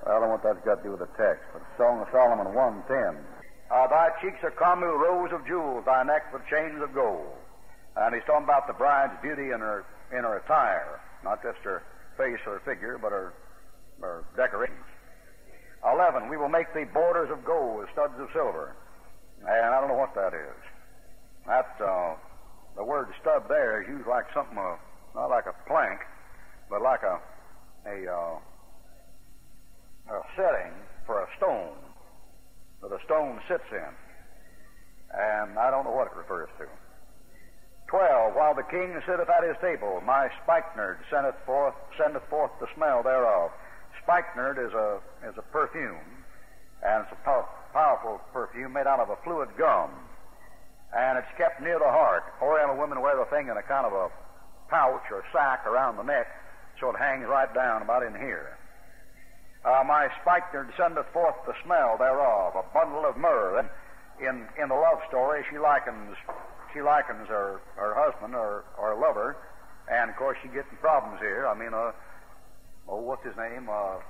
I don't know what that's got to do with the text, but Song of Solomon 1:10. Thy cheeks are comely with rows of jewels, thy neck with chains of gold. And he's talking about the bride's beauty in her attire, not just her face or figure, but her decorations. 11, we will make thee borders of gold with studs of silver. And I don't know what that is. That, the word stud there is used like something, not like a plank, but like a setting for a stone that the stone sits in. And I don't know what it refers to. 12, while the king sitteth at his table, my spikenard sendeth forth the smell thereof. Spikenard is a perfume, and it's a powerful perfume made out of a fluid gum, and it's kept near the heart. Oriental women wear the thing in a kind of a pouch or sack around the neck, so it hangs right down about in here. My spikenard sendeth forth the smell thereof, a bundle of myrrh. And in the love story, she likens her husband or lover, and of course she's getting problems here. I mean, what's his name?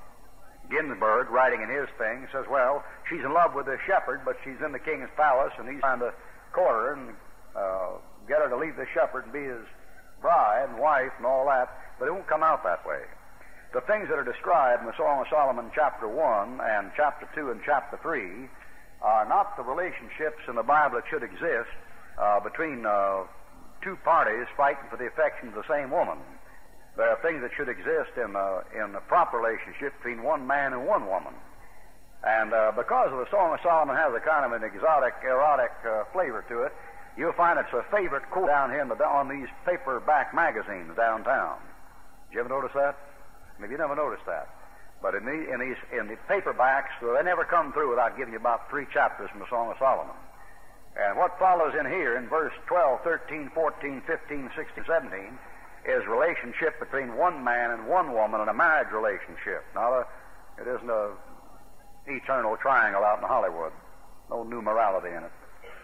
Ginsburg, writing in his thing, says, well, she's in love with the shepherd, but she's in the king's palace, and he's trying to court her and get her to leave the shepherd and be his bride and wife and all that, but it won't come out that way. The things that are described in the Song of Solomon chapter 1 and chapter 2 and chapter 3 are not the relationships in the Bible that should exist between two parties fighting for the affection of the same woman. There are things that should exist in a proper relationship between one man and one woman. And because of the Song of Solomon has a kind of an exotic, erotic flavor to it, you'll find it's a favorite quote down here on these paperback magazines downtown. Did you ever notice that? Maybe you never noticed that. But in the paperbacks, they never come through without giving you about 3 chapters from the Song of Solomon. And what follows in here in verse 12, 13, 14, 15, 16, 17 is relationship between one man and one woman in a marriage relationship. Now, it isn't an eternal triangle out in Hollywood. No new morality in it.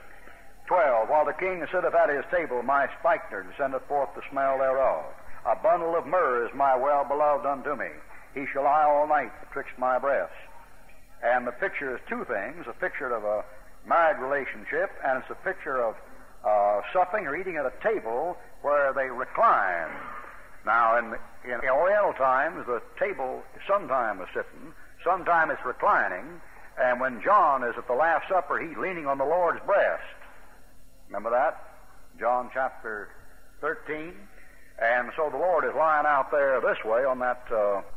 12, while the king sitteth at his table, my spikenard sendeth forth the smell thereof. A bundle of myrrh is my well-beloved unto me. He shall lie all night betwixt my breasts. And the picture is 2 things, a picture of a married relationship, and it's a picture of supping or eating at a table where they recline. Now, in Oriental times, the table sometimes is sitting, sometimes it's reclining, and when John is at the Last Supper, he's leaning on the Lord's breast. Remember that? John chapter 13. And so the Lord is lying out there this way on that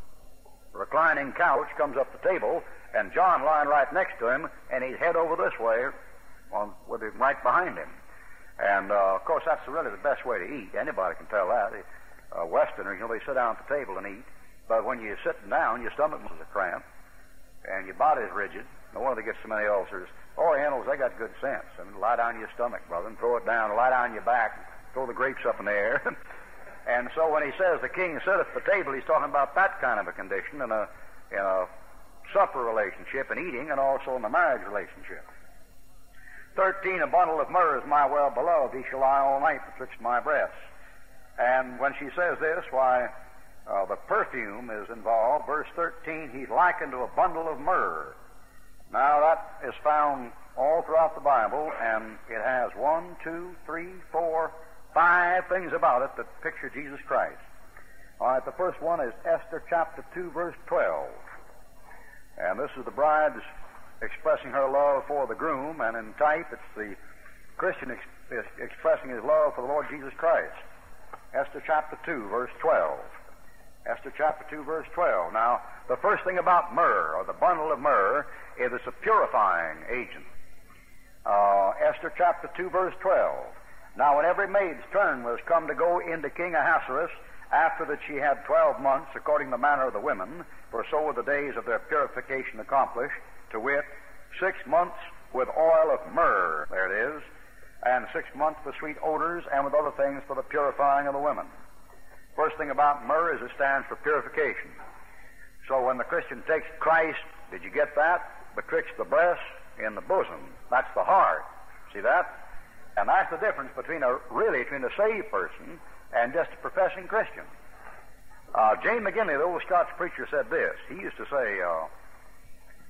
reclining couch, comes up the table, and John lying right next to him, and he's head over this way with him right behind him. And, of course, that's really the best way to eat. Anybody can tell that. Westerners, they sit down at the table and eat. But when you're sitting down, your stomach is a cramp, and your body's rigid. No wonder they get so many ulcers. Orientals, they got good sense. I mean, lie down your stomach, brother, and throw it down. Lie down your back, throw the grapes up in the air. And so when he says the king sitteth at the table, he's talking about that kind of a condition in a supper relationship and eating, and also in the marriage relationship. 13, a bundle of myrrh is my well-beloved. He shall lie all night betwixt my breasts. And when she says this, why, the perfume is involved. Verse 13, he's likened to a bundle of myrrh. Now, that is found all throughout the Bible, and it has 1, 2, 3, 4, 5 things about it that picture Jesus Christ. All right, the first one is Esther chapter 2, verse 12. And this is the bride expressing her love for the groom, and in type it's the Christian expressing his love for the Lord Jesus Christ. Esther chapter 2, verse 12. Esther chapter 2, verse 12. Now, the first thing about myrrh, or the bundle of myrrh, is it's a purifying agent. Esther chapter 2, verse 12. Now, when every maid's turn was come to go into King Ahasuerus, after that she had 12 months, according to the manner of the women, for so were the days of their purification accomplished, to wit, 6 months with oil of myrrh, there it is, and 6 months with sweet odors, and with other things for the purifying of the women. First thing about myrrh is it stands for purification. So when the Christian takes Christ, did you get that? Betwixt the breast and the bosom. That's the heart. See that? And that's the difference between a saved person and just a professing Christian. James McGinley, the old Scotch preacher, said this. He used to say,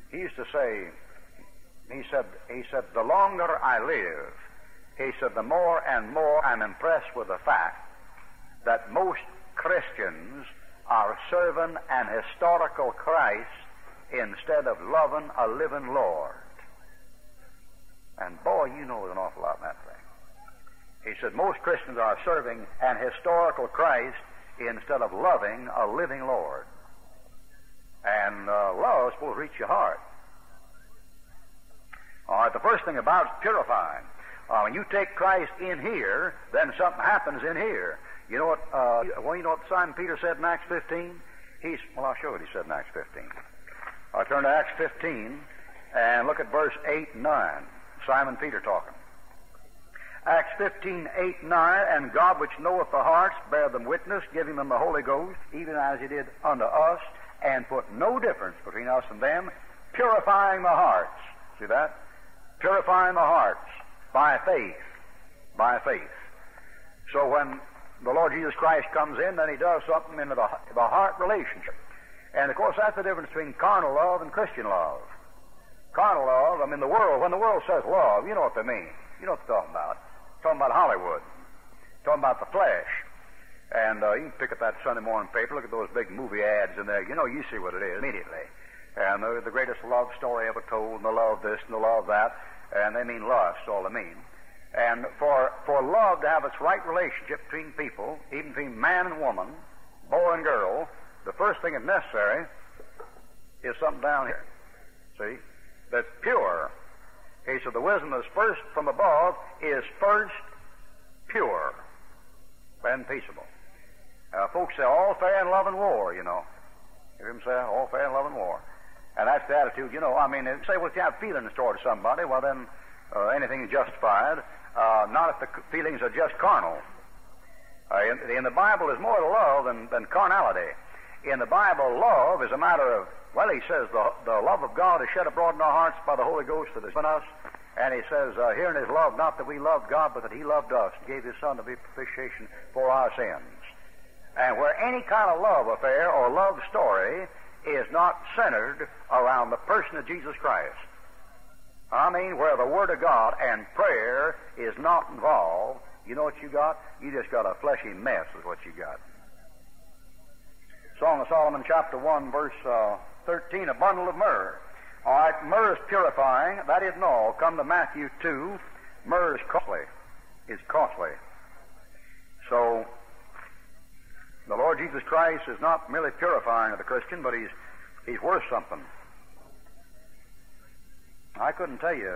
He used to say, he said, the longer I live, he said, the more and more I'm impressed with the fact that most Christians are serving an historical Christ instead of loving a living Lord. And boy, you know there's an awful lot in that thing. He said most Christians are serving an historical Christ instead of loving a living Lord. And love is supposed to reach your heart. All right, the first thing about it is purifying. When you take Christ in here, then something happens in here. You know what? You know what Simon Peter said in Acts 15? I'll show you what he said in Acts 15. I'll turn to Acts 15 and look at verse 8 and 9. Simon Peter talking. Acts 15, 8 and 9, and God which knoweth the hearts bear them witness, giving them the Holy Ghost, even as he did unto us, and put no difference between us and them, purifying the hearts. See that? Purifying the hearts by faith. By faith. So when the Lord Jesus Christ comes in, then he does something into the heart relationship. And of course that's the difference between carnal love and Christian love. Carnal love, when the world says love, you know what they mean. You know what they're talking about. Talking about Hollywood. Talking about the flesh. And you can pick up that Sunday morning paper, look at those big movie ads in there. You know, you see what it is immediately. And the greatest love story ever told, and the love this and the love that. And they mean lust, all they mean. And for love to have its right relationship between people, even between man and woman, boy and girl, the first thing that's necessary is something down here. See? That's pure. He said the wisdom that's first from above is first pure and peaceable. Folks say all fair in love and war, you know. You hear them say all fair in love and war. And that's the attitude, you know. I mean, they say, well, if you have feelings towards somebody, well, then anything is justified. Not if the feelings are just carnal. In the Bible, there's more to love than carnality. In the Bible, love is a matter of, well, he says, the love of God is shed abroad in our hearts by the Holy Ghost that is in us. And he says, herein is love, not that we loved God, but that he loved us and gave his Son to be propitiation for our sins. And where any kind of love affair or love story is not centered around the person of Jesus Christ. I mean, where the Word of God and prayer is not involved, you know what you got? You just got a fleshy mess is what you got. Song of Solomon, chapter 1, verse 13, a bundle of myrrh. All right, myrrh is purifying. That isn't all. Come to Matthew 2. Myrrh is costly. It's costly. So, the Lord Jesus Christ is not merely purifying of the Christian, but he's worth something. I couldn't tell you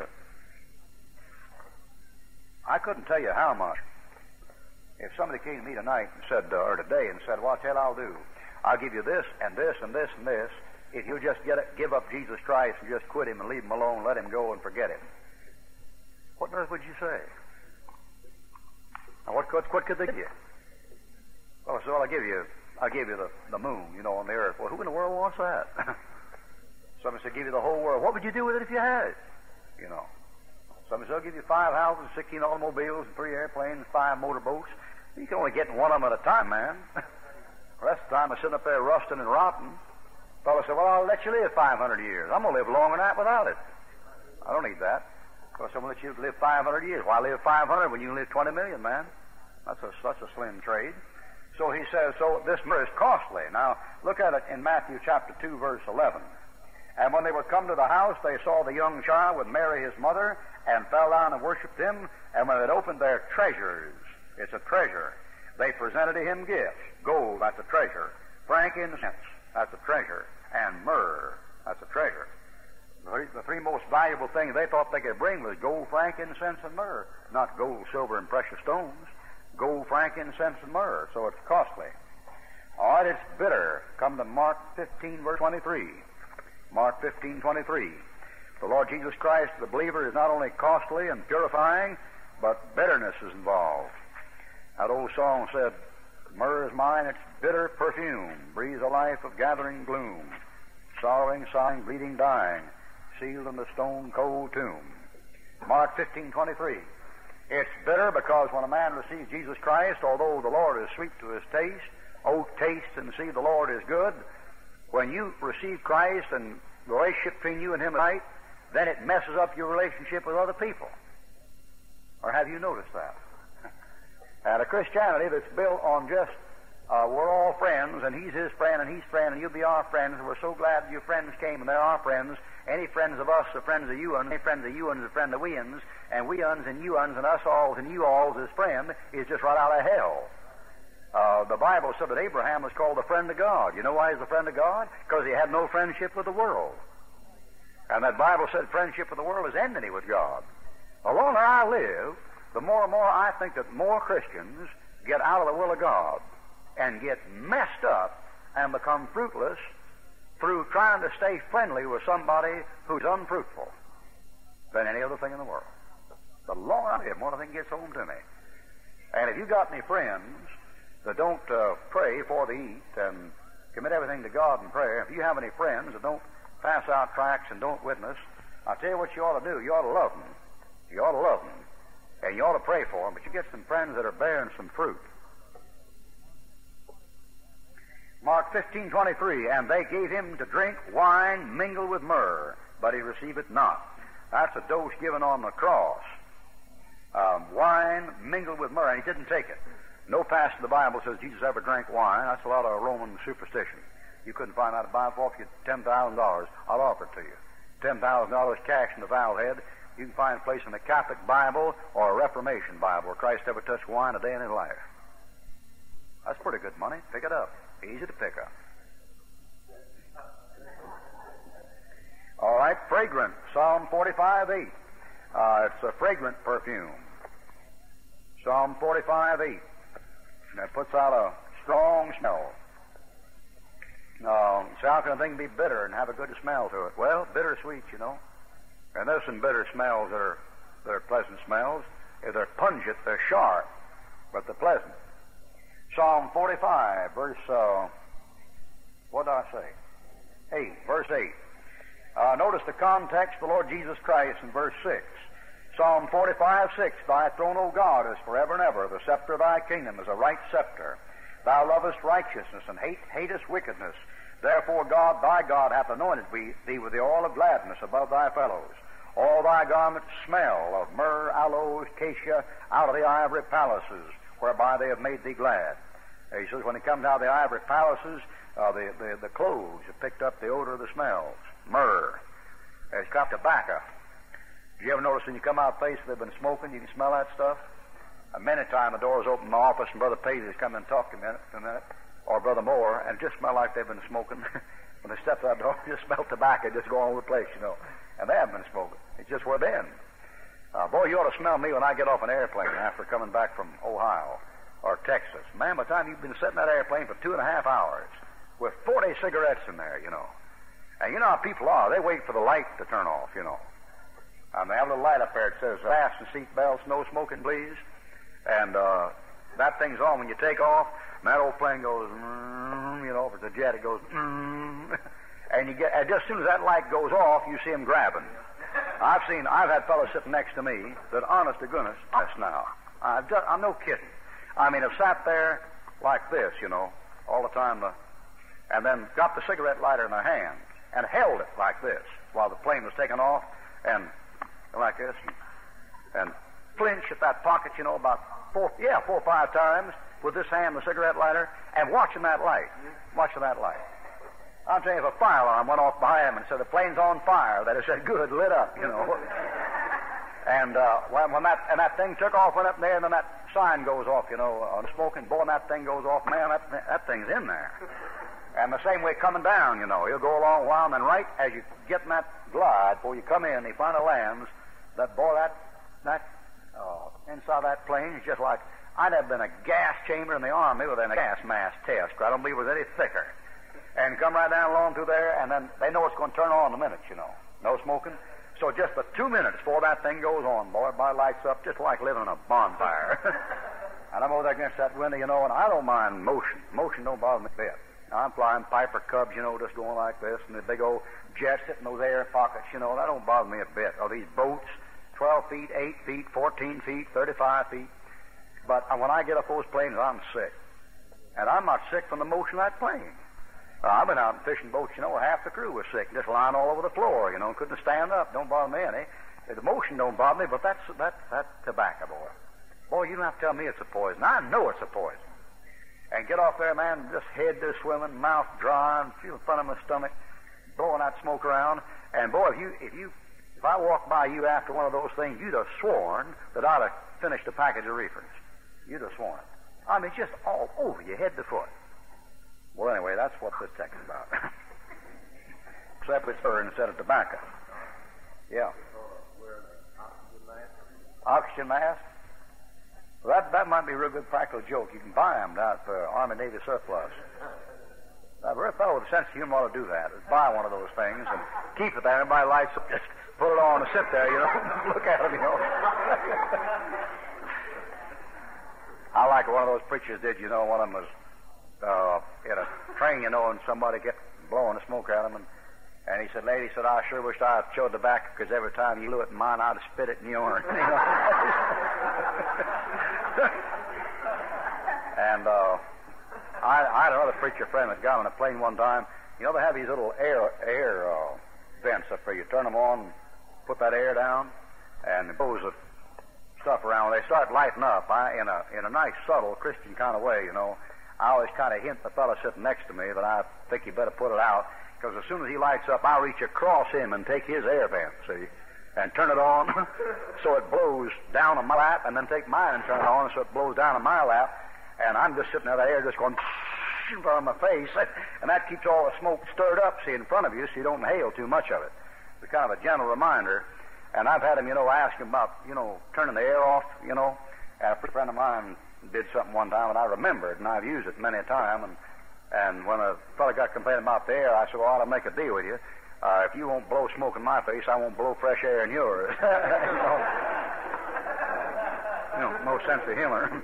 how much. If somebody came to me tonight and said, or today, and said, well, I'll tell you I'll do. I'll give you this and this and this and this if you'll just give up Jesus Christ and just quit him and leave him alone, let him go and forget him. What on earth would you say? Now, what could they give you? Well, so I'll give you the moon, you know, on the earth. Well, who in the world wants that? Somebody said, give you the whole world. What would you do with it if you had it? You know. Somebody said, I'll give you 5 houses, 16 automobiles, and 3 airplanes, 5 motorboats. You can only get in one of them at a time, man. The rest of the time I'm sitting up there rusting and rotting. The fellow said, well, I'll let you live 500 years. I'm going to live longer than that without it. I don't need that. So I'm going to let you live 500 years. Why live 500 when you can live 20 million, man? That's a slim trade. So he says, so this myrrh is costly. Now, look at it in Matthew chapter 2, verse 11. And when they were come to the house, they saw the young child with Mary his mother, and fell down and worshipped him. And when they had opened their treasures, it's a treasure, they presented to him gifts. Gold, that's a treasure. Frankincense, that's a treasure. And myrrh, that's a treasure. The 3 most valuable things they thought they could bring was gold, frankincense, and myrrh. Not gold, silver, and precious stones. Gold, frankincense, and myrrh. So it's costly. All right, it's bitter. Come to Mark 15, verse 23. Mark 15, 23. The Lord Jesus Christ, the believer, is not only costly and purifying, but bitterness is involved. That old song said, myrrh is mine, its bitter perfume, breathes a life of gathering gloom, sorrowing, sighing, bleeding, dying, sealed in the stone-cold tomb. Mark 15, 23. It's bitter because when a man receives Jesus Christ, although the Lord is sweet to his taste, oh, taste and see the Lord is good. When you receive Christ and relationship between you and him is right, then it messes up your relationship with other people. Or have you noticed that? And a Christianity that's built on just we're all friends, and he's his friend, and he's friend, and you'll be our friends, and we're so glad your friends came, and they're our friends. Any friends of us are friends of you, and any friends of you are friends of we-uns, and we-uns and you-uns and us alls and you alls as friend is just right out of hell. The Bible said that Abraham was called the friend of God. You know why he's the friend of God? Because he had no friendship with the world. And that Bible said friendship with the world is enmity with God. The longer I live, the more and more I think that more Christians get out of the will of God and get messed up and become fruitless through trying to stay friendly with somebody who's unfruitful than any other thing in the world. The longer I live, more the thing gets home to me. And if you got any friends that don't pray before they eat and commit everything to God in prayer, if you have any friends that don't pass out tracts and don't witness, I'll tell you what you ought to do. You ought to love them. You ought to love them. And you ought to pray for them, but you get some friends that are bearing some fruit. Mark 15:23, and they gave him to drink wine mingled with myrrh, but he received it not. That's a dose given on the cross. Wine mingled with myrrh, and he didn't take it. No passage of the Bible says Jesus ever drank wine. That's a lot of Roman superstition. You couldn't find out a Bible if you had $10,000. I'll offer it to you. $10,000 cash in the valve head. You can find a place in the Catholic Bible or a Reformation Bible where Christ ever touched wine a day in his life. That's pretty good money. Pick it up. Easy to pick up. All right, fragrant. Psalm 45:8. It's a fragrant perfume. Psalm 45:8. And it puts out a strong smell. So how can a thing be bitter and have a good smell to it? Well, bittersweet, you know. And there's some bitter smells that are pleasant smells. If they're pungent, they're sharp, but they're pleasant. Psalm 45, verse, what did I say? 8, verse 8. Notice the context, the Lord Jesus Christ in verse 6. Psalm 45:6, Thy throne, O God, is forever and ever. The scepter of thy kingdom is a right scepter. Thou lovest righteousness and hatest wickedness. Therefore God, thy God, hath anointed thee with the oil of gladness above thy fellows. All thy garments smell of myrrh, aloes, cassia, out of the ivory palaces, whereby they have made thee glad. He says when he comes out of the ivory palaces, the clothes have picked up the odor of the smells. Myrrh. It's got tobacco. Do you ever notice when you come out of the place they've been smoking, you can smell that stuff? Many times the doors open in my office and Brother Paisley's come in and talk to me a minute, or Brother Moore, and it just smell like they've been smoking. When they step out the door, it just smell tobacco just go all over the place, you know. And they haven't been smoking. It's just where they're in. Boy, you ought to smell me when I get off an airplane after coming back from Ohio or Texas. Man, by the time you've been sitting in that airplane for 2.5 hours with 40 cigarettes in there, you know. And you know how people are. They wait for the light to turn off, you know. And they have a little light up there that says, fasten seat belts, no smoking, please. And that thing's on when you take off, and that old plane goes, you know, if it's a jet, it goes, and and just as soon as that light goes off, you see them grabbing. I've had fellows sitting next to me that, honest to goodness, now, I'm no kidding. I mean, have sat there like this, you know, all the time, and then got the cigarette lighter in their hand and held it like this while the plane was taking off, and like this, and flinch at that pocket, you know, about 4 or 5 times with this hand, the cigarette lighter, and watching that light. I'm telling you, if a fire alarm went off behind him and said the plane's on fire, they'd have said, good, lit up, you know. And when that thing took off, went up there, and then that sign goes off, you know, on smoking, boy, and that thing goes off, man, that thing's in there. And the same way coming down, you know, he'll go a long while, and then right as you get in that glide, before you come in, he finally lands, that boy, inside that plane is just like, I'd have been a gas chamber in the Army with a gas mask test. I don't believe it was any thicker. And come right down along through there, and then they know it's going to turn on in a minute, you know. No smoking. So just for 2 minutes before that thing goes on, boy, everybody lights up just like living in a bonfire. And I'm over there against that window, you know, and I don't mind motion. Motion don't bother me a bit. I'm flying Piper Cubs, you know, just going like this, and the big old jets sitting in those air pockets, you know, that don't bother me a bit. Or these boats, 12 feet, 8 feet, 14 feet, 35 feet. But when I get off those planes, I'm sick. And I'm not sick from the motion of that plane. I've been out in fishing boats, where half the crew was sick, just lying all over the floor, couldn't stand up. Don't bother me any. The motion don't bother me, but that tobacco, boy. Boy, you don't have to tell me it's a poison. I know it's a poison. And get off there, man, just head to swimming, mouth dry, and feel fun in my stomach, blowing that smoke around. And boy, if I walked by you after one of those things, you'd have sworn that I'd have finished a package of reefers. You'd have sworn it. I mean, just all over you, head to foot. Well, anyway, that's what this text is about. Except it's her instead of tobacco. Yeah. Oxygen mask? Well, that might be a real good practical joke. You can buy them down at Army Navy surplus. A very fellow with a sense of humor ought to do that. Is buy one of those things and keep it there. Everybody lights up, just put it on and sit there, look at them, I like one of those preachers did, one of them was in a train, and somebody kept blowing the smoke at him, and he said, lady, I sure wish I had chewed tobacco, because every time you blew it in mine, I'd have spit it in yours. And I had another preacher friend that got on a plane one time. They have these little air vents up there. You turn them on, put that air down, and it blows the stuff around. They start lighting up. In a nice, subtle Christian kind of way, I always kind of hint the fellow sitting next to me that I think you better put it out, because as soon as he lights up, I'll reach across him and take his air vent, see, and turn it on so it blows down on my lap, and then take mine and turn it on so it blows down on my lap, and I'm just sitting there, the air just going in front of my face, and that keeps all the smoke stirred up, see, in front of you, so you don't inhale too much of it. It's kind of a gentle reminder. And I've had him, ask him about, turning the air off, and a friend of mine did something one time, and I remembered, and I've used it many a time, and when a fellow got complaining about the air, I said, well, I'll make a deal with you. If you won't blow smoke in my face, I won't blow fresh air in yours. No sense of humor.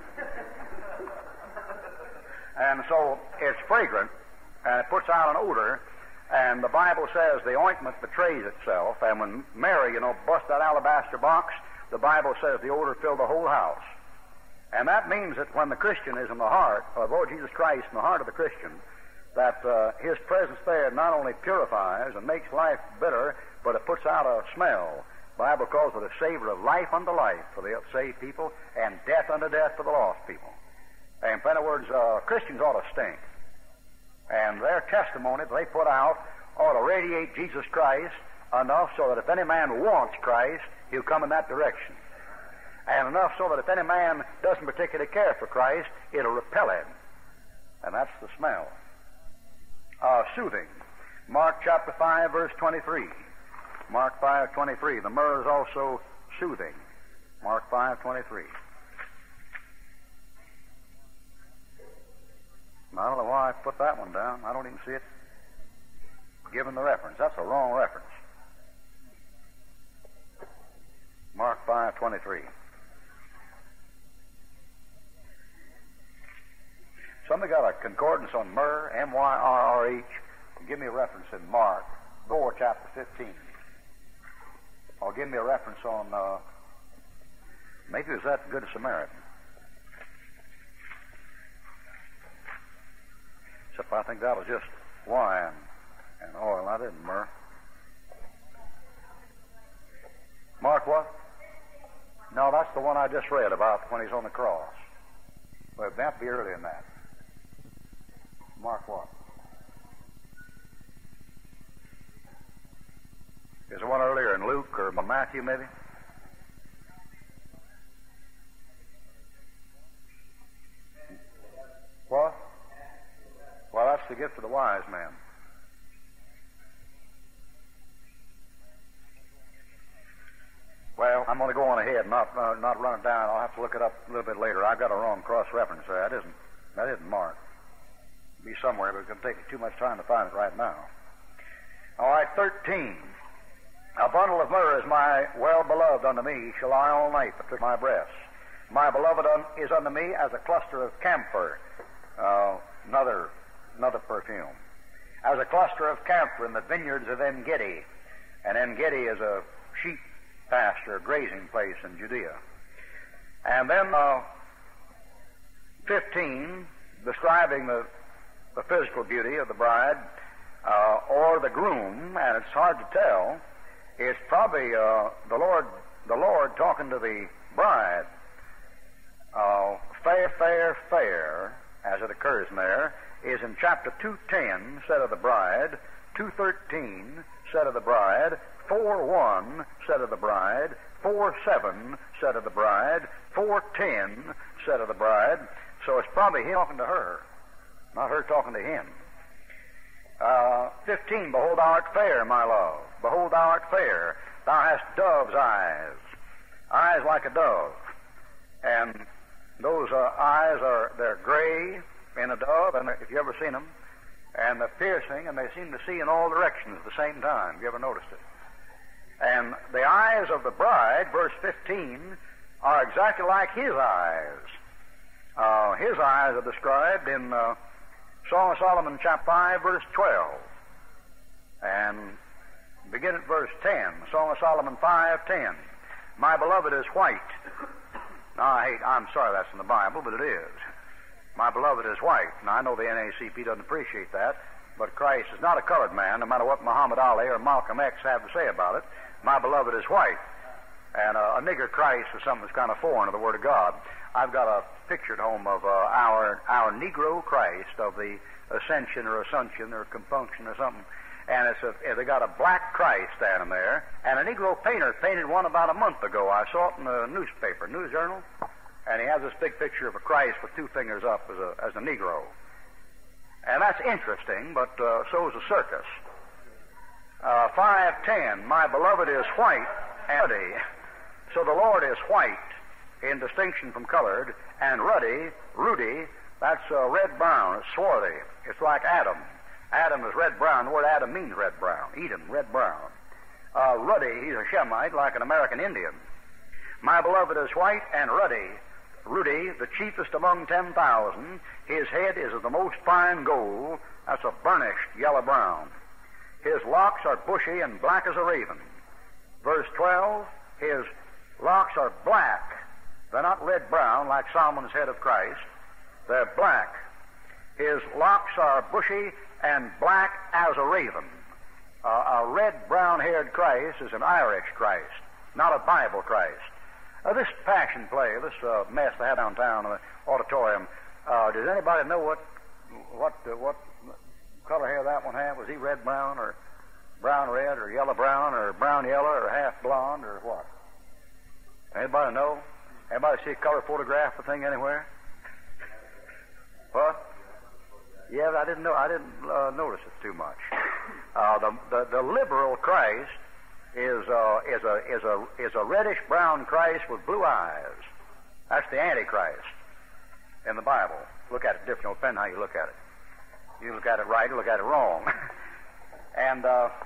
And so it's fragrant, and it puts out an odor, and the Bible says the ointment betrays itself, and when Mary, bust that alabaster box, the Bible says the odor filled the whole house. And that means that when the Christian is in the heart of Lord Jesus Christ, in the heart of the Christian, that his presence there not only purifies and makes life bitter, but it puts out a smell. The Bible calls it a savor of life unto life for the saved people, and death unto death for the lost people. And in other words, Christians ought to stink. And their testimony that they put out ought to radiate Jesus Christ enough so that if any man wants Christ, he'll come in that direction. And enough so that if any man doesn't particularly care for Christ, it'll repel him. And that's the smell. Soothing. Mark chapter 5, verse 23. Mark 5:23. The myrrh is also soothing. Mark 5:23. I don't know why I put that one down. I don't even see it given the reference. That's a wrong reference. Mark 5:23. Somebody got a concordance on myrrh, M-Y-R-R-H. Give me a reference in Mark. Go to chapter 15. Or give me a reference on, maybe it was that Good Samaritan. Except I think that was just wine and oil. I didn't myrrh. Mark what? No, that's the one I just read about when he's on the cross. Well, it might be earlier than that. Mark what? Is there one earlier in Luke or Matthew, maybe? What? Well, that's the gift of the wise man. Well, I'm going to go on ahead, not run it down. I'll have to look it up a little bit later. I've got a wrong cross-reference there. That isn't Mark. It'll be somewhere, but it's going to take me too much time to find it right now. All right, 13. A bundle of myrrh is my well-beloved unto me, shall lie all night betwixt my breasts. My beloved is unto me as a cluster of camphor, another perfume. As a cluster of camphor in the vineyards of En-Gedi. And En-Gedi is a sheep pasture, grazing place in Judea. And then 15, describing the the physical beauty of the bride or the groom, and it's hard to tell. It's probably the Lord talking to the bride. Fair, fair, fair, as it occurs in there, is in chapter 2:10, said of the bride, 2:13, said of the bride, 4:1, said of the bride, 4:7, said of the bride, 4:10, said of the bride. So it's probably him talking to her, not her talking to him. 15, behold, thou art fair, my love. Behold, thou art fair. Thou hast dove's eyes, eyes like a dove. And those eyes they're gray in a dove, and if you ever seen them, and they're piercing, and they seem to see in all directions at the same time. Have you ever noticed it? And the eyes of the bride, verse 15, are exactly like his eyes. His eyes are described in Song of Solomon, chapter 5, verse 12. And begin at verse 10, Song of Solomon 5:10. My beloved is white. Now, I'm sorry that's in the Bible, but it is. My beloved is white. Now, I know the NAACP doesn't appreciate that, but Christ is not a colored man, no matter what Muhammad Ali or Malcolm X have to say about it. My beloved is white. And a nigger Christ is something that's kind of foreign to the Word of God. I've got a picture at home of our Negro Christ of the Ascension or Assumption or Compunction or something. And they got a black Christ standing there. And a Negro painter painted one about a month ago. I saw it in the newspaper, News Journal. And he has this big picture of a Christ with two fingers up as a Negro. And that's interesting, but so is a circus. 5:10, my beloved is white and ruddy. So the Lord is white in distinction from colored, and ruddy, that's red-brown, it's swarthy. It's like Adam. Adam is red-brown. The word Adam means red-brown. Edom, red-brown. Ruddy, he's a Shemite, like an American Indian. My beloved is white and ruddy. Ruddy, the chiefest among 10,000. His head is of the most fine gold. That's a burnished yellow-brown. His locks are bushy and black as a raven. Verse 12, his locks are black. They're not red-brown like Solomon's head of Christ. They're black. His locks are bushy and black as a raven. A red, brown-haired Christ is an Irish Christ, not a Bible Christ. This Passion play, this mess they had downtown in the auditorium, does anybody know what color hair that one had? Was he red-brown or brown-red or yellow-brown or brown-yellow or half-blonde or what? Anybody know? Anybody see a color photograph of the thing anywhere? What? Yeah, I didn't notice it too much. The liberal Christ is a reddish brown Christ with blue eyes. That's the Antichrist in the Bible. Look at it different, depending on how you look at it. You look at it right, you look at it wrong. And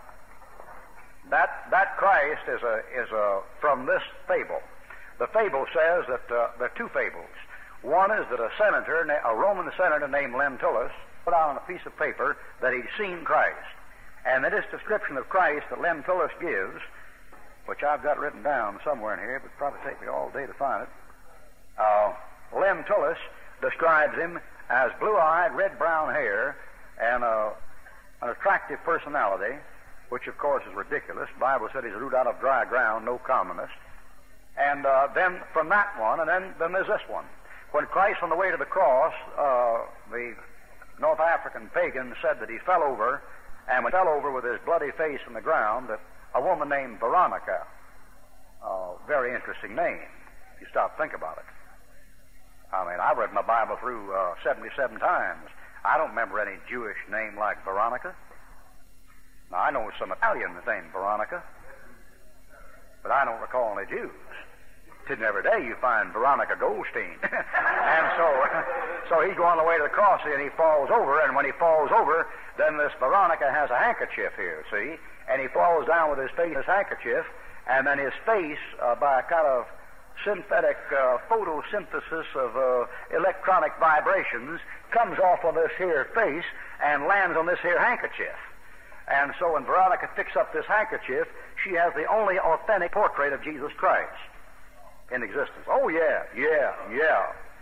that Christ is from this fable. The fable says that there are two fables. One is that a Roman senator named Lentulus put out on a piece of paper that he'd seen Christ. And in this description of Christ that Lentulus gives, which I've got written down somewhere in here, but it'd probably take me all day to find it, Lentulus describes him as blue-eyed, red-brown hair, and an attractive personality, which of course is ridiculous. The Bible said he's a root out of dry ground, no commonest. And then from that one, and then there's this one. When Christ, on the way to the cross, the North African pagan said that he fell over, and when he fell over with his bloody face in the ground, that a woman named Veronica, very interesting name, if you stop to think about it. I mean, I've read my Bible through 77 times. I don't remember any Jewish name like Veronica. Now, I know some Italians named Veronica, but I don't recall any Jews. Didn't every day you find Veronica Goldstein. And so he's going on the way to the cross, and he falls over, and when he falls over, then this Veronica has a handkerchief here, see? And he falls down with his face in his handkerchief, and then his face, by a kind of synthetic photosynthesis of electronic vibrations, comes off on this here face and lands on this here handkerchief. And so when Veronica picks up this handkerchief, she has the only authentic portrait of Jesus Christ in existence. Oh, yeah.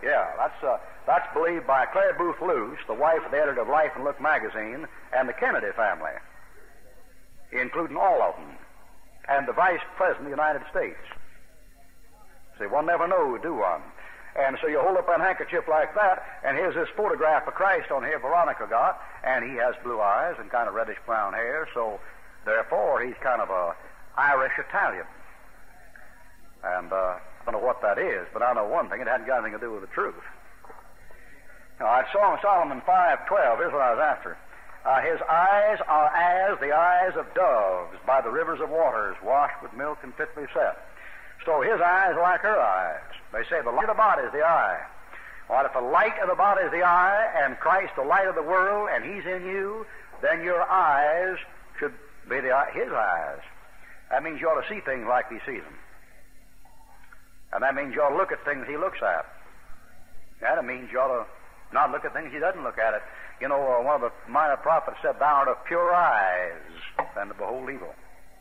Yeah, that's believed by Claire Booth Luce, the wife of the editor of Life and Look magazine, and the Kennedy family, including all of them, and the Vice President of the United States. See, one never knows, do one? And so you hold up that handkerchief like that, and here's this photograph of Christ on here Veronica got, and he has blue eyes and kind of reddish-brown hair, so therefore he's kind of a Irish-Italian. And I don't know what that is, but I know one thing, it hadn't got anything to do with the truth. Now, I saw in Solomon 5:12, here's what I was after. His eyes are as the eyes of doves by the rivers of waters, washed with milk and fitly set. So his eyes are like her eyes. They say the light of the body is the eye. Well, if the light of the body is the eye, and Christ the light of the world, and he's in you, then your eyes should be his eyes. That means you ought to see things like he sees them. And that means you ought to look at things he looks at. That means you ought to not look at things he doesn't look at. You know, one of the minor prophets said, "Thou art of pure eyes than to behold evil."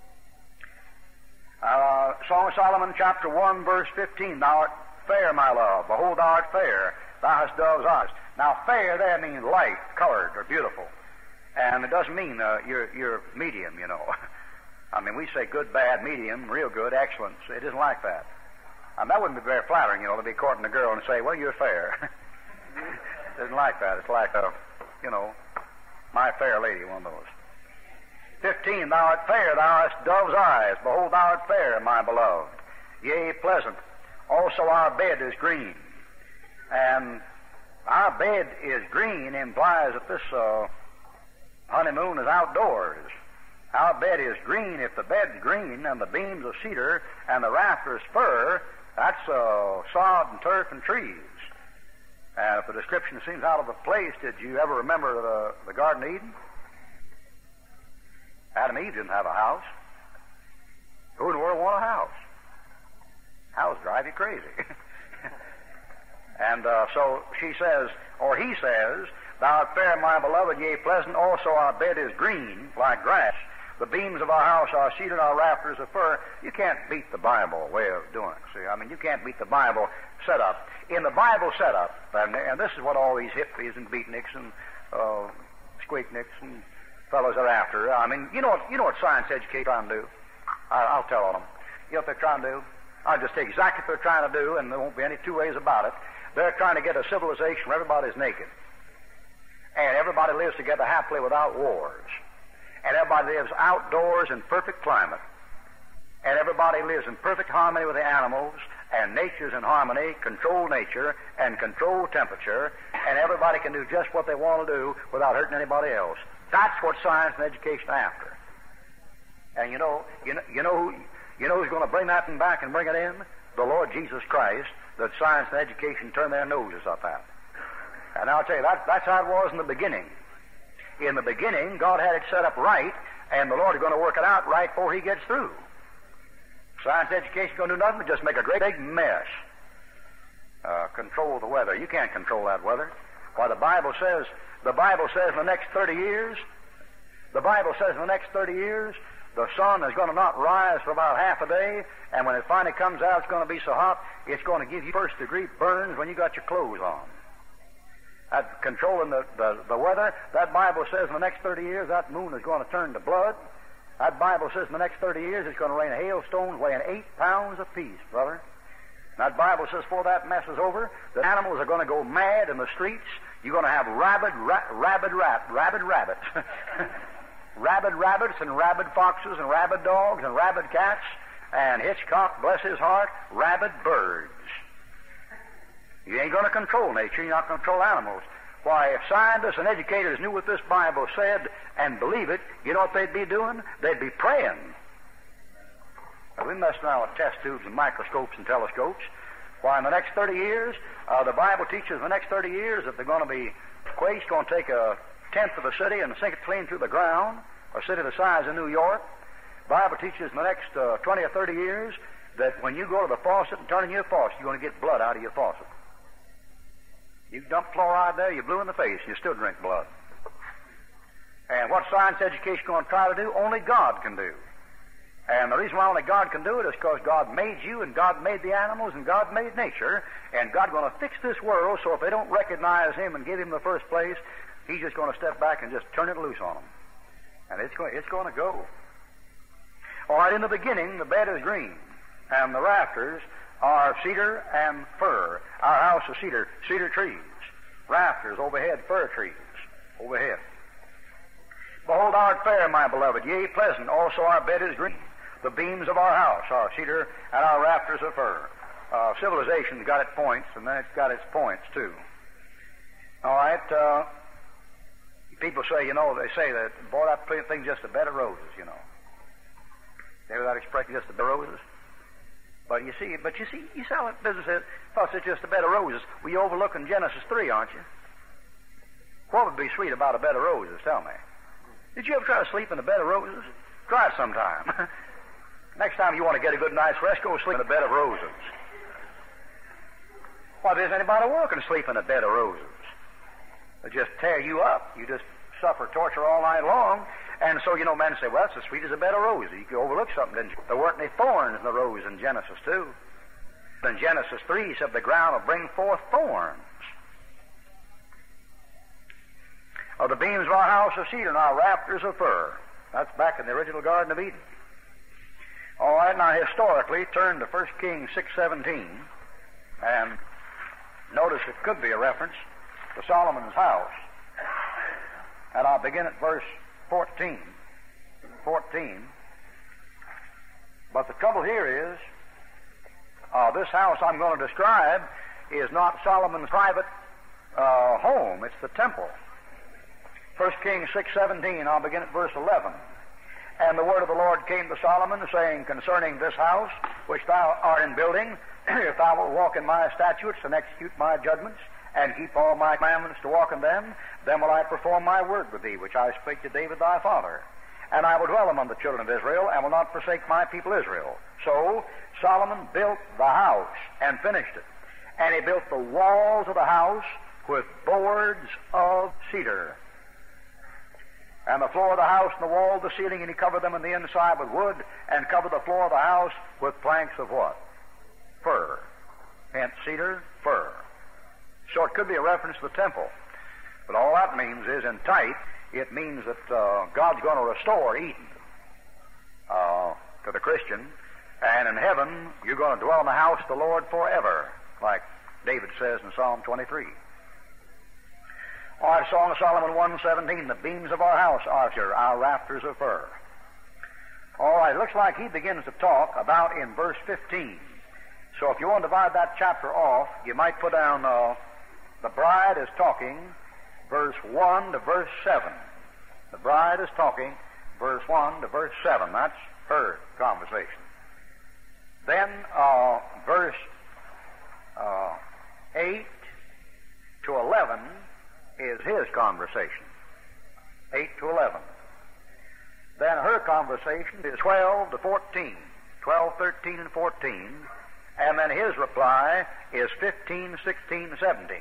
Song of Solomon, chapter 1, verse 15, "Thou art fair, my love. Behold, thou art fair. Thou hast dove's eyes." Now, fair there means light, colored, or beautiful. And it doesn't mean you're medium, you know. I mean, we say good, bad, medium, real good, excellent. It isn't like that. That wouldn't be very flattering, you know, to be courting a girl and say, "Well, you're fair." It isn't like that. It's like, you know, my fair lady, one of those. 15, "Thou art fair, thou hast dove's eyes. Behold, thou art fair, my beloved. Yea, pleasant. Also our bed is green." And our bed is green implies that this honeymoon is outdoors. Our bed is green. If the bed's green and the beams of cedar and the rafters fir, that's sod and turf and trees. And if the description seems out of place, did you ever remember the Garden of Eden? Adam and Eve didn't have a house. Who in the world want a house? Houses drive you crazy. And so she says, or he says, "Thou art fair, my beloved, yea, pleasant. Also our bed is green, like grass. The beams of our house are cedar, our rafters of fir." You can't beat the Bible way of doing it. See, I mean, you can't beat the Bible setup. In the Bible setup, and this is what all these hippies and beatniks and squeakniks and fellows are after. I mean, you know what science education trying to do? I'll tell on them. You know what they're trying to do? I'll just tell you exactly what they're trying to do, and there won't be any two ways about it. They're trying to get a civilization where everybody's naked. And everybody lives together happily without wars. And everybody lives outdoors in perfect climate. And everybody lives in perfect harmony with the animals, and nature's in harmony, control nature, and control temperature, and everybody can do just what they want to do without hurting anybody else. That's what science and education are after. And you know who's going to bring that thing back and bring it in? The Lord Jesus Christ, that science and education turn their noses up at. And I'll tell you, that's how it was in the beginning. In the beginning, God had it set up right, and the Lord is going to work it out right before he gets through. Science and education is going to do nothing but just make a great big mess. Control the weather. You can't control that weather. Why, the Bible says in the next 30 years, the sun is going to not rise for about half a day, and when it finally comes out, it's going to be so hot, it's going to give you first-degree burns when you got your clothes on. Controlling the weather, that Bible says in the next 30 years, that moon is going to turn to blood. That Bible says in the next 30 years, it's going to rain hailstones weighing 8 pounds apiece, brother. That Bible says before that mess is over, the animals are going to go mad in the streets. You're going to have rabid rabbits. Rabid rabbits and rabid foxes and rabid dogs and rabid cats, and Hitchcock, bless his heart, rabid birds. You ain't going to control nature. You're not going to control animals. Why, if scientists and educators knew what this Bible said and believe it, you know what they'd be doing? They'd be praying. Now, we mess around with test tubes and microscopes and telescopes. Why, in the next 30 years, the Bible teaches in the next 30 years that they're going to be quakes, going to take a tenth of the city and sink it clean through the ground, a city the size of New York. The Bible teaches in the next 20 or 30 years that when you go to the faucet and turn in your faucet, you're going to get blood out of your faucet. You dump fluoride there, you're blue in the face, you still drink blood. And what science education is going to try to do, only God can do. And the reason why only God can do it is because God made you, and God made the animals, and God made nature, and God's going to fix this world so if they don't recognize Him and give Him the first place, He's just going to step back and just turn it loose on them. And it's going to go. All right, in the beginning, the bed is green, and the rafters are cedar and fir. Our house is cedar trees. Rafters overhead, fir trees overhead. Behold, thou art fair, my beloved, yea, pleasant. Also our bed is green. The beams of our house are cedar, and our rafters are fir. Civilization's got its points, and then it's got its points, too. All right, people say, they say that, boy, that thing's just a bed of roses, You hear that expression, just a bed of roses? But you see, you sell it, business is, thought it's just a bed of roses. Well, you're overlooking Genesis 3, aren't you? What would be sweet about a bed of roses, tell me? Did you ever try to sleep in a bed of roses? Try it sometime. Next time you want to get a good night's rest, go sleep in a bed of roses. Why, there's anybody work and sleep in a bed of roses. They just tear you up. You just suffer torture all night long. And so, men say, well, that's as sweet as a bed of roses. You could overlook something, didn't you? There weren't any thorns in the rose in Genesis 2. In Genesis 3, he said the ground will bring forth thorns. The beams of our house are cedar, and our rafters are fir. That's back in the original Garden of Eden. All right, now historically, turn to 1 Kings 6:17, and notice it could be a reference to Solomon's house. And I'll begin at verse 14. But the trouble here is, this house I'm going to describe is not Solomon's private home. It's the temple. 1 Kings 6:17, I'll begin at verse 11. And the word of the Lord came to Solomon, saying, concerning this house, which thou art in building, if thou wilt walk in my statutes and execute my judgments, and keep all my commandments to walk in them, then will I perform my word with thee, which I spake to David thy father. And I will dwell among the children of Israel, and will not forsake my people Israel. So Solomon built the house and finished it. And he built the walls of the house with boards of cedar. And the floor of the house and the wall of the ceiling, and he covered them on the inside with wood, and covered the floor of the house with planks of what? Fir. Hence cedar, fir. So it could be a reference to the temple. But all that means is, in type, it means that God's going to restore Eden to the Christian. And in heaven, you're going to dwell in the house of the Lord forever, like David says in Psalm 23. All right, Song of Solomon 1:17, the beams of our house are cedar, our rafters of fir. All right, it looks like he begins to talk about in verse 15. So if you want to divide that chapter off, you might put down the bride is talking, verse 1 to verse 7. The bride is talking, verse 1 to verse 7. That's her conversation. Then verse 8 to 11 is his conversation. 8 to 11. Then her conversation is 12 to 14. 12, 13, and 14. And then his reply is 15, 16, 17.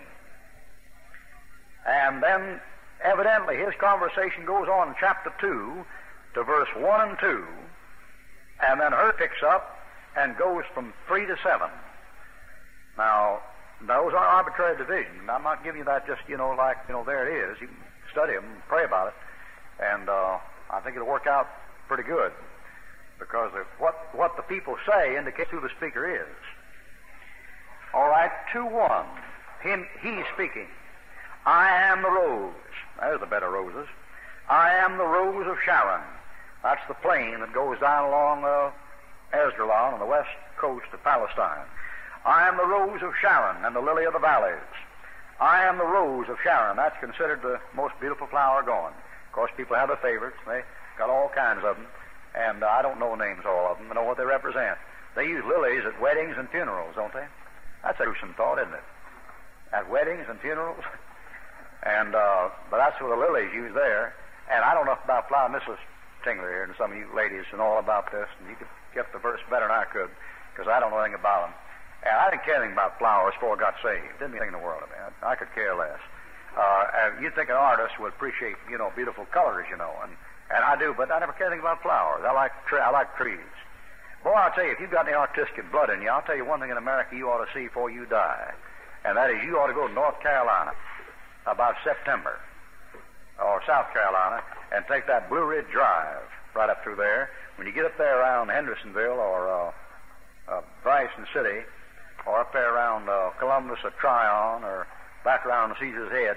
And then, evidently, his conversation goes on in chapter 2 to verse 1 and 2. And then her picks up and goes from 3 to 7. Now, those are arbitrary divisions. I'm not giving you that just, there it is. You can study them and pray about it. And I think it'll work out pretty good. Because of what the people say indicates who the speaker is. All right, 2:1. He's speaking. I am the rose. There's the bed of roses. I am the rose of Sharon. That's the plain that goes down along Esdraelon on the west coast of Palestine. I am the rose of Sharon and the lily of the valleys. I am the rose of Sharon. That's considered the most beautiful flower going. Of course, people have their favorites. They got all kinds of them. And I don't know names of all of them. I know what they represent. They use lilies at weddings and funerals, don't they? That's a gruesome thought, isn't it? At weddings and funerals. And but that's what the lilies use there. And I don't know about flower. Mrs. Tingler here and some of you ladies know all about this. And you could get the verse better than I could, because I don't know anything about them. And I didn't care anything about flowers before I got saved. Didn't mean anything in the world of it. I could care less. You'd think an artist would appreciate, beautiful colors, and And I do, but I never care anything about flowers. I like trees. Boy, I'll tell you, if you've got any artistic blood in you, I'll tell you one thing in America you ought to see before you die. And that is you ought to go to North Carolina about September, or South Carolina, and take that Blue Ridge Drive right up through there. When you get up there around Hendersonville or Bryson City, or up there around Columbus or Tryon, or back around Caesar's Head,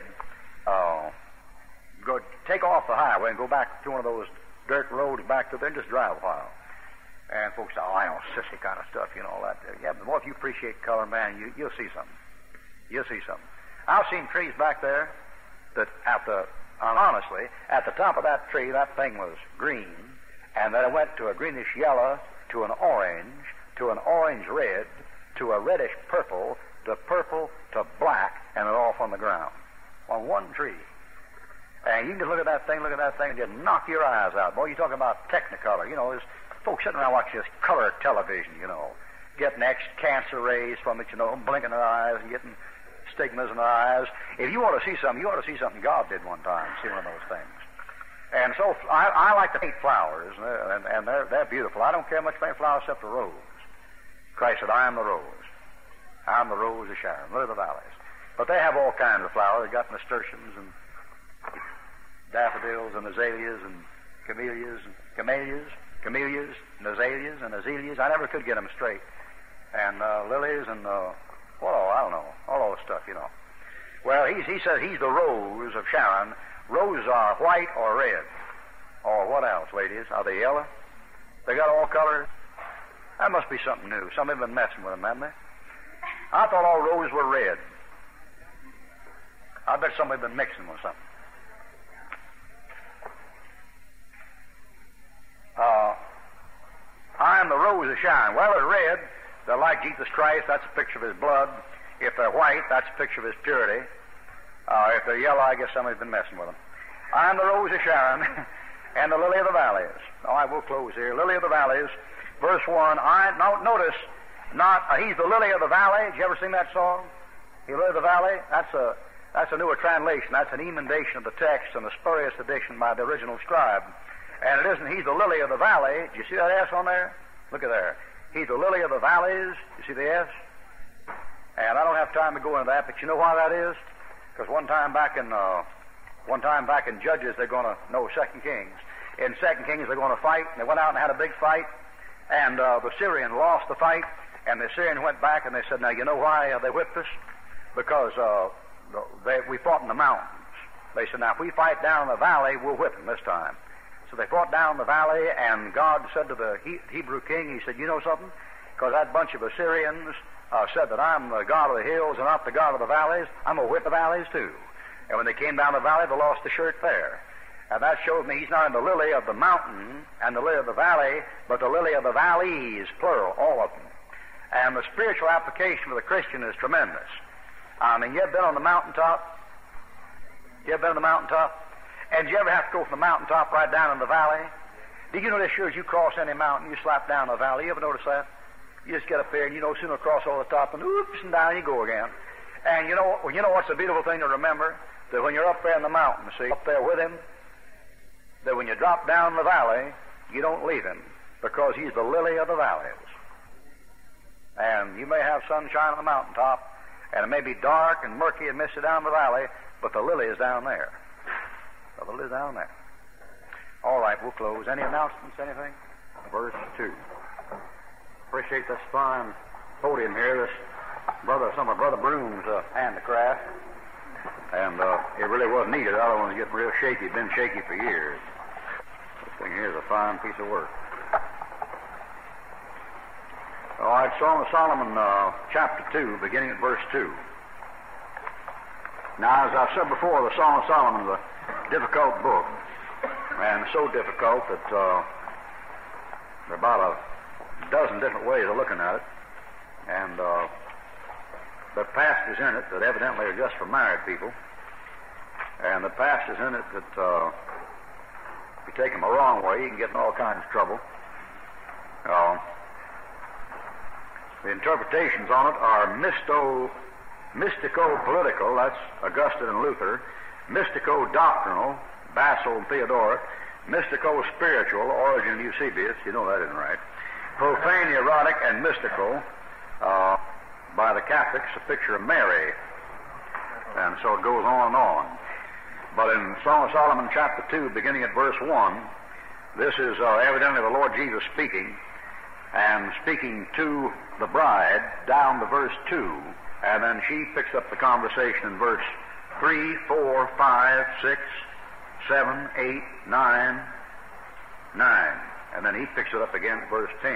go take off the highway and go back to one of those dirt roads back to there and just drive a while. And folks say, oh, I know, sissy kind of stuff, you know, all that. Yeah, but boy, if you appreciate color, man, you'll see something. You'll see something. I've seen trees back there that honestly, at the top of that tree, that thing was green, and then it went to a greenish yellow, to an orange red, to a reddish purple, to black, and it off on the ground. On one tree. And you can just look at that thing, and just knock your eyes out. Boy, you talk about Technicolor. You know, there's folks sitting around watching this color television, you know, getting cancer rays from it, you know, blinking their eyes and getting stigmas in their eyes. If you want to see something, you ought to see something God did one time, see one of those things. And so I like to paint flowers, and they're beautiful. I don't care much about flowers except a rose. Christ said, I am the rose. I am the rose of Sharon, lily of the valleys. But they have all kinds of flowers. They've got nasturtiums and daffodils and azaleas and camellias, and azaleas and azaleas. I never could get them straight. And lilies and, I don't know, all those stuff, you know. Well, he says he's the rose of Sharon. Roses are white or red. Or what else, ladies? Are they yellow? They got all colors? That must be something new. Somebody's been messing with them, haven't they? I thought all roses were red. I bet somebody's been mixing with something. I am the rose of Sharon. Well, they're red. They're like Jesus Christ. That's a picture of his blood. If they're white, that's a picture of his purity. If they're yellow, I guess somebody's been messing with them. I am the rose of Sharon and the lily of the valleys. All right, we'll close here. Lily of the valleys, verse 1. Notice, he's the lily of the valley. Did you ever sing that song? The lily of the valley? That's a newer translation. That's an emendation of the text and a spurious edition by the original scribe. And it isn't he's the lily of the valley. Do you see that S on there? Look at there. He's the lily of the valleys. You see the S? And I don't have time to go into that, but you know why that is? Because one time back in Judges, they're going to know 2 Kings. In 2 Kings, they're going to fight, and they went out and had a big fight, and the Syrian lost the fight, and the Syrian went back and they said, now you know why they whipped us? Because we fought in the mountains. They said, now if we fight down in the valley, we'll whip them this time. So they fought down the valley, and God said to the Hebrew king, he said, you know something? Because that bunch of Assyrians said that I'm the God of the hills and not the God of the valleys, I'm going to whip the valleys too. And when they came down the valley, they lost the shirt there. And that shows me he's not in the lily of the mountain and the lily of the valley, but the lily of the valleys, plural, all of them. And the spiritual application for the Christian is tremendous. I mean, you've been on the mountaintop? You ever been on the mountaintop? And did you ever have to go from the mountaintop right down in the valley? Did you notice sure as you cross any mountain, you slap down the valley? You ever notice that? You just get up there and you soon across all the top and oops, and down you go again. And you know what's a beautiful thing to remember? That when you're up there in the mountain, see, up there with him, that when you drop down the valley, you don't leave him because he's the lily of the valleys. And you may have sunshine on the mountaintop, and it may be dark and murky and misty down the valley, but the lily is down there. The lily is down there. All right, we'll close. Any announcements, anything? Verse 2. Appreciate this fine podium here. Some of Brother Broom's handicraft. And it really was needed. The other one's getting real shaky. It's been shaky for years. This thing here is a fine piece of work. All right, Song of Solomon, chapter 2, beginning at verse 2. Now, as I've said before, the Song of Solomon is a difficult book. And so difficult that there are about a dozen different ways of looking at it. And the passages in it that evidently are just for married people. And the passages in it that if you take them the wrong way, you can get in all kinds of trouble. The interpretations on it are mystico-political, that's Augustine and Luther, mystico-doctrinal, Basil and Theodoret, mystico-spiritual, Origen of Eusebius, you know that isn't right. Profane, erotic, and mystical, by the Catholics, a picture of Mary. And so it goes on and on. But in Song of Solomon, chapter 2, beginning at verse 1, this is evidently the Lord Jesus speaking, and speaking to the bride down to verse 2, and then she picks up the conversation in verse 3, 4, 5, 6, 7, 8, 9, 9. And then he picks it up again at verse 10.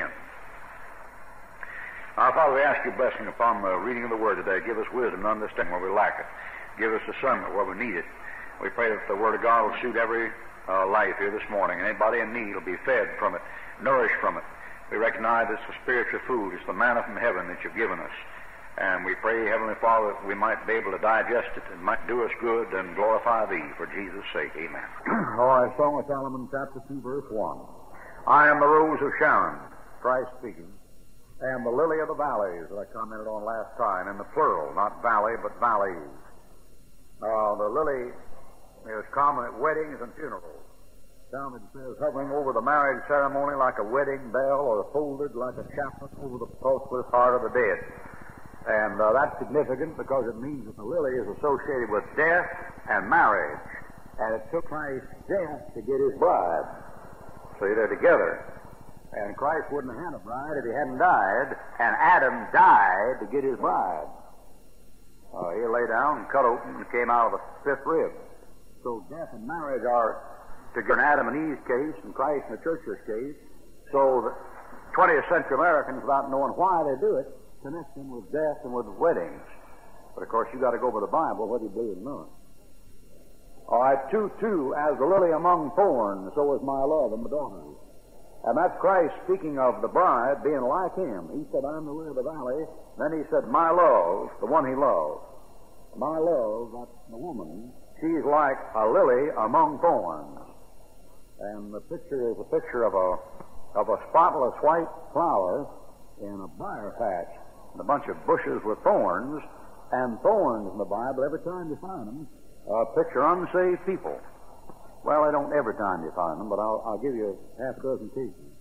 Now, Father, we ask your blessing upon the reading of the Word today. Give us wisdom to understand where we lack it. Give us discernment where we need it. We pray that the Word of God will suit every life here this morning, and anybody in need will be fed from it, nourished from it. We recognize it's the spiritual food. It's the manna from heaven that you've given us. And we pray, Heavenly Father, that we might be able to digest it and might do us good and glorify Thee for Jesus' sake. Amen. All right, Song of Solomon, chapter 2, verse 1. I am the rose of Sharon, Christ speaking, and the lily of the valleys that I commented on last time, in the plural, not valley, but valleys. The lily is common at weddings and funerals. Down it says, hovering over the marriage ceremony like a wedding bell, or folded like a chaplet over the pulseless heart of the dead. And that's significant because it means that the lily is associated with death and marriage. And it took Christ's death to get his bride. See, they're together. And Christ wouldn't have had a bride if he hadn't died, and Adam died to get his bride. He lay down and cut open and came out of the fifth rib. So death and marriage are together in Adam and Eve's case, and Christ in the church's case. So the 20th century Americans, without knowing why they do it, connect them with death and with weddings. But of course, you've got to go by the Bible, whether you believe it or not. All right, 2:2, as the lily among thorns, so is my love and my daughters. And that's Christ speaking of the bride being like him. He said, I'm the lily of the valley. Then he said, my love, the one he loved. My love, that's the woman. She's like a lily among thorns. And the picture is a picture of a spotless white flower in a briar patch, and a bunch of bushes with thorns. And thorns in the Bible, every time you find them, picture unsaved people. Well, they don't every time you find them, but I'll give you half a dozen cases.